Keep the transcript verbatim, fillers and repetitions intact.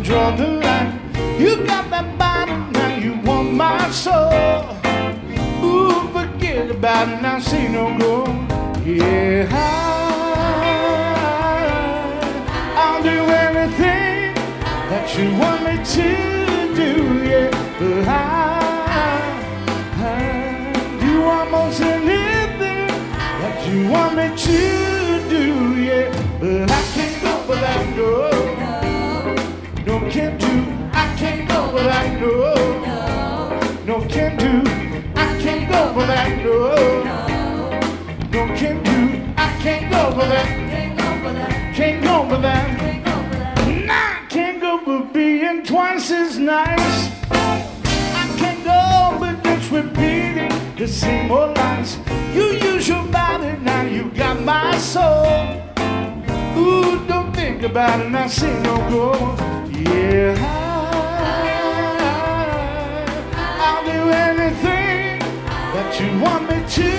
draw the line. You got that body, now you want my soul. Ooh, forget about it, now see no go. Yeah, I, I'll do anything that you want me to do. Yeah, but I, I do almost anything that you want me to do. Yeah, but I can't go without no, no can do. I can't go without no, no can do. I can't go without no, no can do. I can't go without, can't go without. Nah, I can't go but being twice as nice. I can't go but just repeating the same old lines. You use your body, now you got my soul. Ooh, don't think about it, now say no go. Yeah, I, I'll do anything that you want me to.